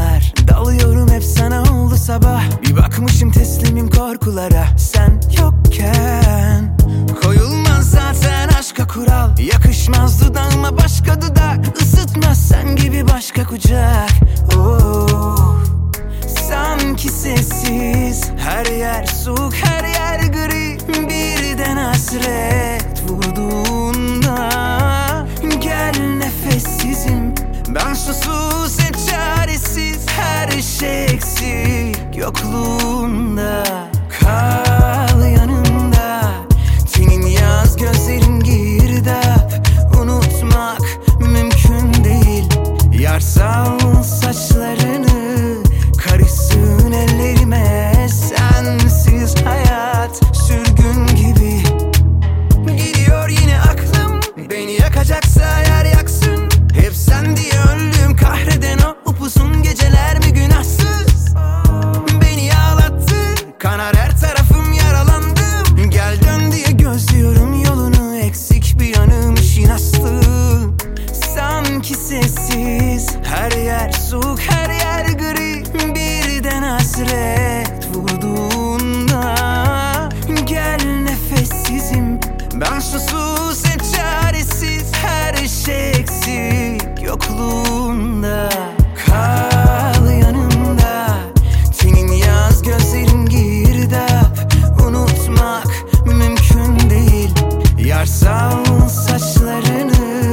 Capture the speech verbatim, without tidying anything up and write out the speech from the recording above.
yalanlar. Dalıyorum hep sana oldu sabah. Bir bakmışım teslimim korkulara. Sen yokken koyulmaz zaten aşka kural. Yakışmaz dudağıma başka dudak, ısıtmaz sen gibi başka kucak. Oh, sanki sessiz, her yer soğuk, her yer gri. Birden hasret vurduğunda gel nefessizim. Ben susuz hep çaresiz, her şey eksik yokluğunda. Kal yanımda, tenin yaz, gözlerin girdap. Unutmak mümkün değil. Yar sal saçlarını, karışsın ellerime. Sensiz hayat sürgün gibi. Gidiyor yine aklım, beni yakacaksa yer yaksın. Hep sen diye öldüm, kahreden o upuzun geceler mi günahsız? Beni ağlattı, kanar her tarafım, yaralandım. Gel dön diye gözlüyorum yolunu, eksik bir yanım işin aslı. Sanki sessiz, her yer soğuk, her yer gri. Birden hasret vurduğunda gel nefessizim. Ben susuz hep çaresiz, her şey eksik yokluğunda. Kal yanımda, tenin yaz, gözlerin girdap. Unutmak mümkün değil. Yar sal saçlarını,